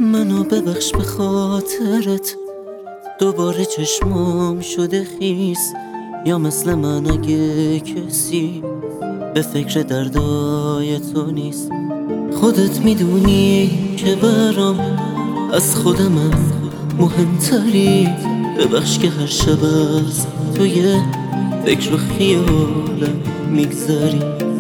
منو ببخش به خاطرت، دوباره چشمام شده خیس. یا مثل من اگه کسی به فکر دردای تو نیست. خودت میدونی که برام از خودمم مهمتری. ببخش که هر شب از توی فکر و خیالم میگذری.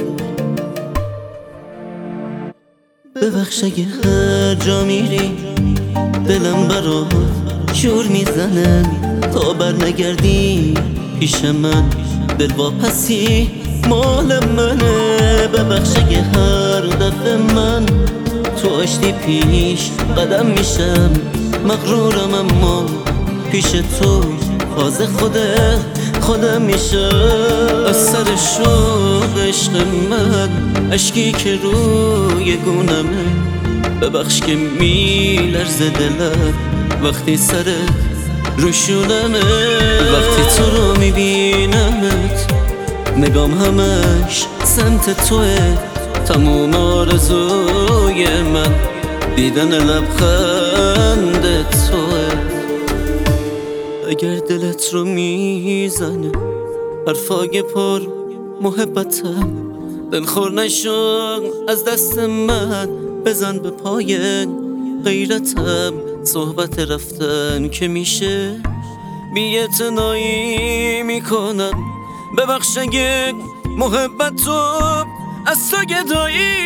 ببخش اگه هر جا میری دلم برات شور میزنه تا بر نگردی پیش من. دل واپسی مال منه. ببخش اگه هر دفعه من تو آشتی پیش قدم میشم. مغرورم اما پیش تو باز خودم میشم. از سر شوق عشق من اشکی که روی گونمه. ببخش که میلرزه دلم وقتی سرت روشونمه. وقتی تو رو میبینمت نگام همش سمت توه. تموم آرزوی من دیدن لبخند توه. اگر دلت رو میزنه حرفای پر محبتم، دلخور نشو از دست من. بزن به پای غیرتم. صحبت رفتن که میشه بی‌اعتنایی میکنم. ببخش اگه محبت تو از تو گدایی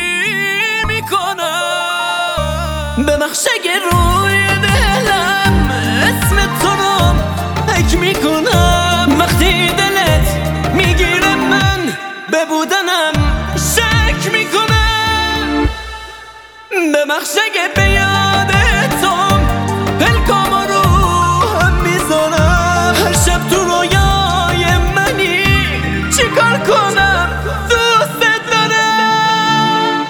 میکنم. ببخش اگه روی دلم اسم تو رو حک میکنم. وقتی دلت میگیره من به بودنم شک میکنم. ببخش اگه به یاد تو پلکام رو هم میذارم. هر شب تو رویای منی چیکار کنم دوست دارم.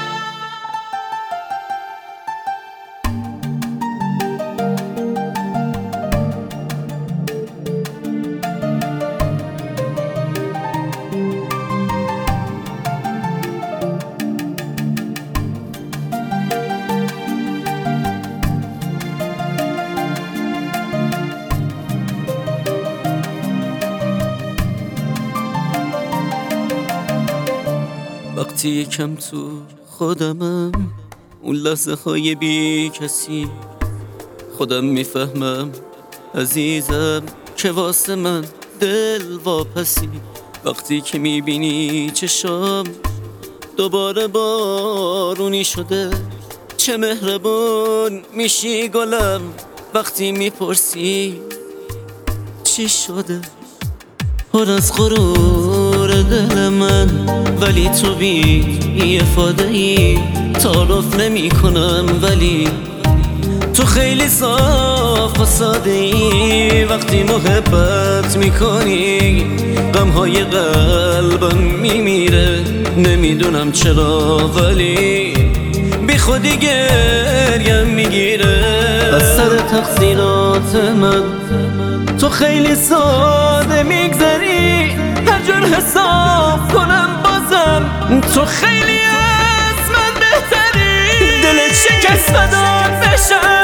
وقتی یکم تو خودمم اون لحظه های بی کسی خودم میفهمم عزیزم که واسه من دل واپسی. وقتی که میبینی چشام دوباره بارونی شده، چه مهربون میشی گلم. وقتی میپرسی چی شده پر از غرور دل من، ولی تو بی افاده ای. تعارف نمی کنم ولی تو خیلی صاف و ساده ای. وقتی محبت میکنی غمهای قلبم میمیره. نمیدونم چرا ولی بی خودی گریم میگیره. از سر تقصیرات من تو خیلی ساده میگذری. هر جور حساب کنم بازم تو خیلی از من بهتری. دلت شکست فدات بشم